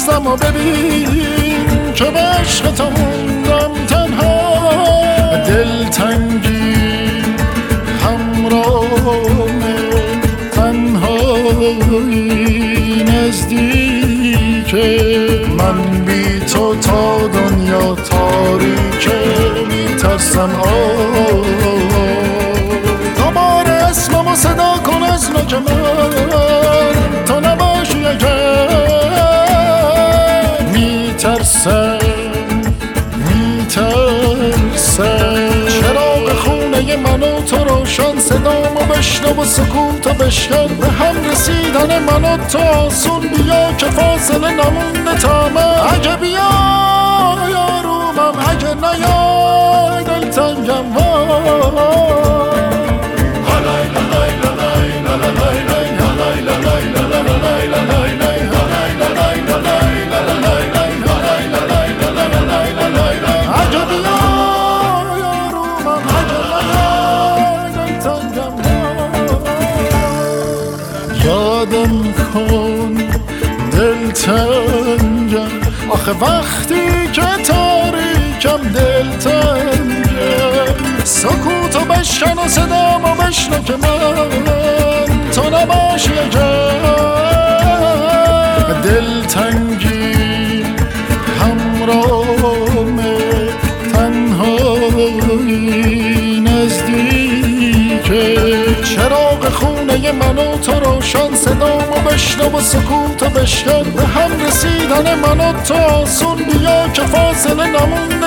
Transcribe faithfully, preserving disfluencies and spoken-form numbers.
هستم و ببین که به عشق تو موندم تنها. دلتنگی همراهمه، تنهایی نزدیکه، من بی تو تا دنیا تاریکه. میترسم آه دوباره اسممو صدا کن از نوک من، تو نباشی اگر. میترسم میترسم چراغ خونه من و تو روشن، صدامو بشنو و سکوتو بشکن. به هم رسیدن من و تو آسون، بیا که فاصله نمونده تا من. اگه بیا یارومم، اگه نیای دلتنگم. یادم کن دلتنگم، آخه وقتی که تاریکم دلتنگم. سکوتو بشکن و صدامو بشنو که من تو نباشی اگر. دلتنگی همراهمه، تنهایی نزدیکه، چراغ خونه من و تو روشن، صدامو بشنو و سکوتو بشکن. به هم رسیدن من و تو آسون، بیا که فاصله نمون